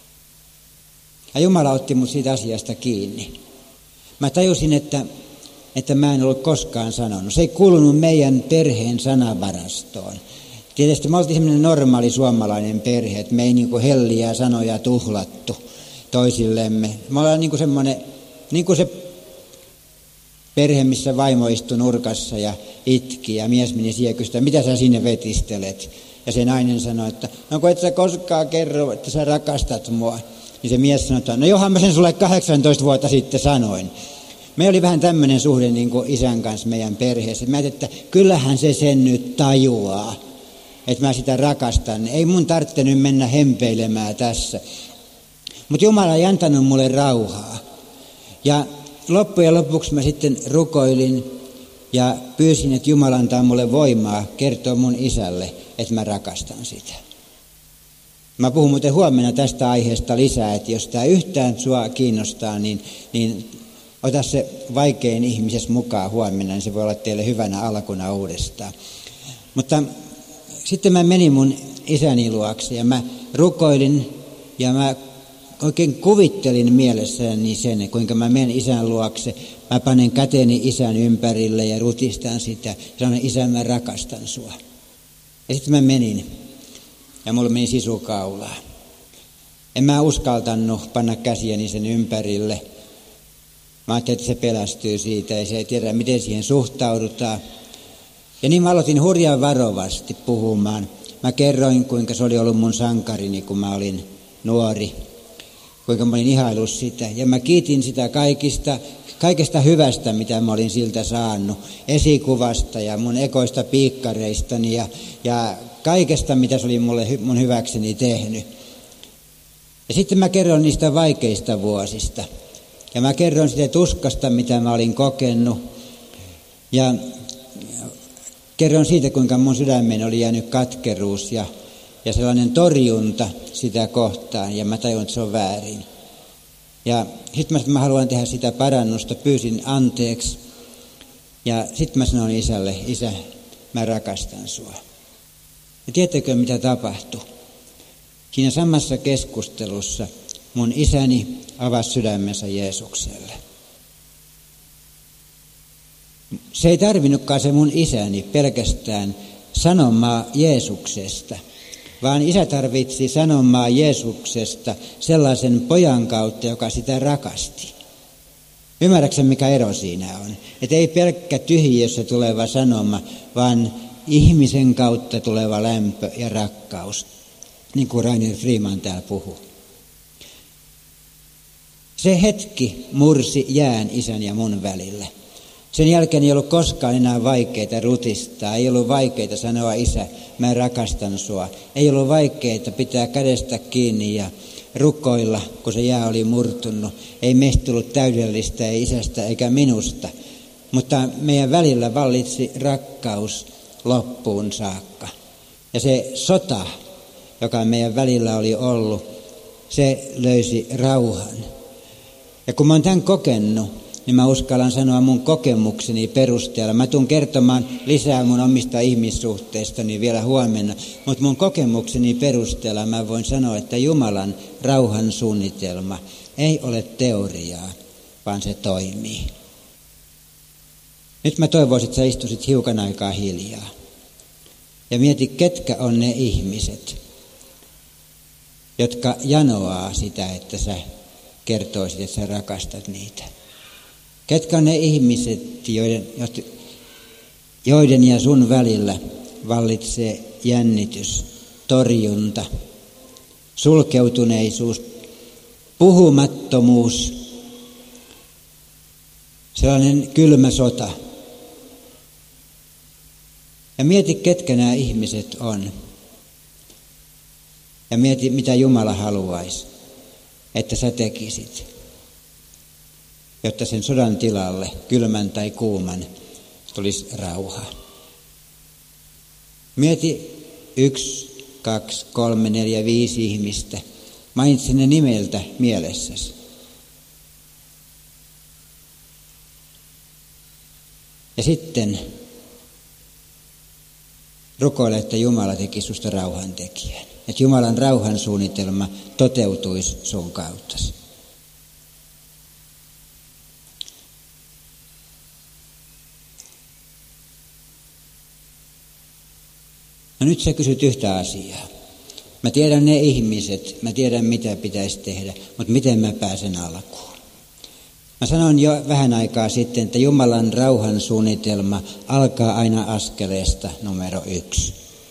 Ja Jumala otti mut siitä asiasta kiinni. Mä tajusin, että että mä en ollut koskaan sanonut. Se ei kuulunut meidän perheen sanavarastoon. Tietysti me oltiin semmoinen normaali suomalainen perhe, että me ei niin kuin helliä sanoja tuhlattu toisillemme. Me ollaan niin kuin semmoinen, niin kuin se perhe, missä vaimo istui nurkassa ja itki ja mies meni siihen kysyä, mitä sä sinne vetistelet? Ja se nainen sanoi, että no kun et sä koskaan kerro, että sä rakastat mua. Niin se mies sanoi, että no johan mä sen sulle kahdeksantoista vuotta sitten sanoin. Me oli vähän tämmöinen suhde niin kuin isän kanssa meidän perheessä. Mä ajattelin, että kyllähän se sen nyt tajuaa, että mä sitä rakastan. Ei mun tarvitse nyt mennä hempeilemään tässä. Mutta Jumala ei antanut mulle rauhaa. Ja loppujen lopuksi mä sitten rukoilin ja pyysin, että Jumala antaa mulle voimaa kertoa mun isälle, että mä rakastan sitä. Mä puhun muuten huomenna tästä aiheesta lisää, että jos tämä yhtään sua kiinnostaa, niin... niin ota se vaikein ihmisessä mukaan huomenna, niin se voi olla teille hyvänä alkuna uudestaan. Mutta sitten mä menin mun isäni luokse ja mä rukoilin ja mä oikein kuvittelin mielessäni sen, kuinka mä menen isän luokse. Mä panen käteni isän ympärille ja rutistan sitä ja sanon, isä, mä rakastan sua. Ja sitten mä menin ja mulla meni sisu kaulaa. En mä uskaltanut panna käsiäni sen ympärille. Mä ajattelin, että se pelästyy siitä ja se ei tiedä, miten siihen suhtaudutaan. Ja niin mä aloitin hurjan varovasti puhumaan. Mä kerroin, kuinka se oli ollut mun sankarini, kun mä olin nuori. Kuinka mä olin ihaillut sitä. Ja mä kiitin sitä kaikista, kaikesta hyvästä, mitä mä olin siltä saanut. Esikuvasta ja mun ekoista piikkareistani ja, ja kaikesta, mitä se oli mulle, mun hyväkseni tehnyt. Ja sitten mä kerron niistä vaikeista vuosista. Ja mä kerron sitä tuskasta, mitä mä olin kokenut. Ja kerron siitä, kuinka mun sydämeen oli jäänyt katkeruus ja, ja sellainen torjunta sitä kohtaan. Ja mä tajun, että se on väärin. Ja sitten mä, mä haluan tehdä sitä parannusta, pyysin anteeksi. Ja sitten mä sanoin isälle, isä, mä rakastan sua. Ja tiedättekö, mitä tapahtui? Siinä samassa keskustelussa mun isäni avasi sydämensä Jeesukselle. Se ei tarvinnutkaan se mun isäni pelkästään sanomaa Jeesuksesta, vaan isä tarvitsi sanomaa Jeesuksesta sellaisen pojan kautta, joka sitä rakasti. Ymmärrätkö, mikä ero siinä on? Että ei pelkkä tyhjiössä tuleva sanoma, vaan ihmisen kautta tuleva lämpö ja rakkaus, niin kuin Rainer Freeman täällä puhuu. Se hetki mursi jään isän ja mun välille. Sen jälkeen ei ollut koskaan enää vaikeita rutistaa, ei ollut vaikeita sanoa, isä, mä rakastan sua. Ei ollut vaikeita pitää kädestä kiinni ja rukoilla, kun se jää oli murtunut. Ei meistä tullut täydellistä, ei isästä eikä minusta. Mutta meidän välillä vallitsi rakkaus loppuun saakka. Ja se sota, joka meidän välillä oli ollut, se löysi rauhan. Ja kun mä oon tämän kokenut, niin mä uskallan sanoa mun kokemukseni perusteella. Mä tuun kertomaan lisää mun omista ihmissuhteistani vielä huomenna, mutta mun kokemukseni perusteella mä voin sanoa, että Jumalan rauhan suunnitelma ei ole teoriaa, vaan se toimii. Nyt mä toivoisin, että sä istuisit hiukan aikaa hiljaa ja mieti, ketkä on ne ihmiset, jotka janoaa sitä, että sä kertoisit, että sä rakastat niitä. Ketkä on ne ihmiset, joiden, joiden ja sun välillä vallitsee jännitys, torjunta, sulkeutuneisuus, puhumattomuus, sellainen kylmä sota. Ja mieti, ketkä nämä ihmiset on. Ja mieti, mitä Jumala haluaisi, että sä tekisit, jotta sen sodan tilalle, kylmän tai kuuman, tulisi rauha. Mieti yksi, kaksi, kolme, neljä, viisi ihmistä. Mainitse ne nimeltä mielessäsi. Ja sitten rukoile, että Jumala teki susta rauhantekijän. Että Jumalan rauhan suunnitelma toteutuisi sun kauttasi. No nyt sä kysyt yhtä asiaa. Mä tiedän ne ihmiset, mä tiedän mitä pitäisi tehdä, mutta miten mä pääsen alkuun? Mä sanoin jo vähän aikaa sitten, että Jumalan rauhan suunnitelma alkaa aina askeleesta numero yksi.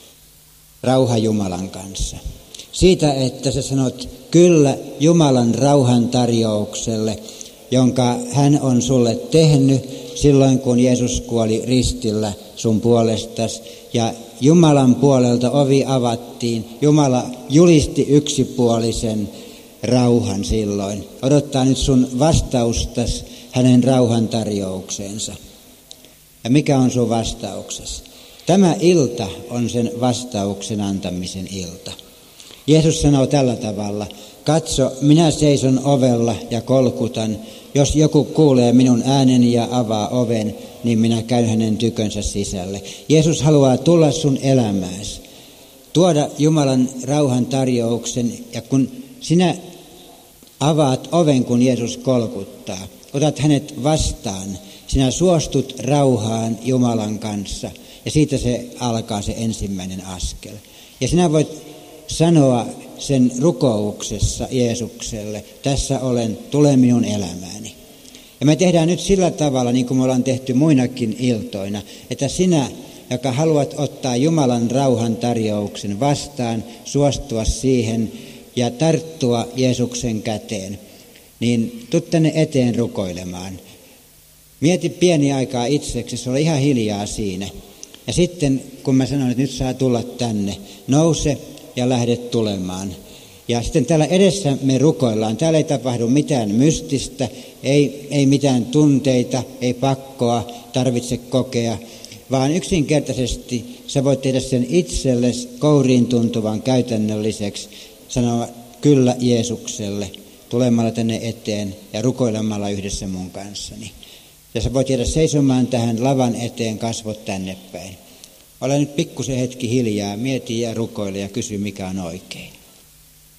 Rauha Jumalan kanssa. Siitä, että sä sanot kyllä Jumalan rauhan tarjoukselle, jonka hän on sulle tehnyt silloin, kun Jeesus kuoli ristillä sun puolestasi. Ja Jumalan puolelta ovi avattiin. Jumala julisti yksipuolisen rauhan silloin. Odottaa nyt sun vastaustas hänen rauhan tarjoukseensa. Ja mikä on sun vastauksesi? Tämä ilta on sen vastauksen antamisen ilta. Jeesus sanoo tällä tavalla, katso, minä seison ovella ja kolkutan. Jos joku kuulee minun ääneni ja avaa oven, niin minä käyn hänen tykönsä sisälle. Jeesus haluaa tulla sun elämääsi, tuoda Jumalan rauhan tarjouksen, ja kun sinä avaat oven, kun Jeesus kolkuttaa, otat hänet vastaan, sinä suostut rauhaan Jumalan kanssa, ja siitä se alkaa se ensimmäinen askel. Ja sinä voit sanoa sen rukouksessa Jeesukselle, tässä olen, tule minun elämääni. Ja me tehdään nyt sillä tavalla, niin kuin me ollaan tehty muinakin iltoina, että sinä, joka haluat ottaa Jumalan rauhan tarjouksen vastaan, suostua siihen ja tarttua Jeesuksen käteen, niin tuu tänne eteen rukoilemaan. Mieti pieni aikaa itseksi, ole ihan hiljaa siinä. Ja sitten, kun mä sanon, että nyt saa tulla tänne, nouse ja lähdet tulemaan. Ja sitten täällä edessä me rukoillaan. Täällä ei tapahdu mitään mystistä, ei, ei mitään tunteita, ei pakkoa tarvitse kokea, vaan yksinkertaisesti sä voit tehdä sen itsellesi kouriin tuntuvan käytännölliseksi, sanoa kyllä Jeesukselle, tulemalla tänne eteen ja rukoilemalla yhdessä mun kanssani. Ja sä voit jäädä seisomaan tähän lavan eteen, kasvot tänne päin. Ole nyt pikkusen hetki hiljaa, mieti ja rukoile ja kysy mikä on oikein.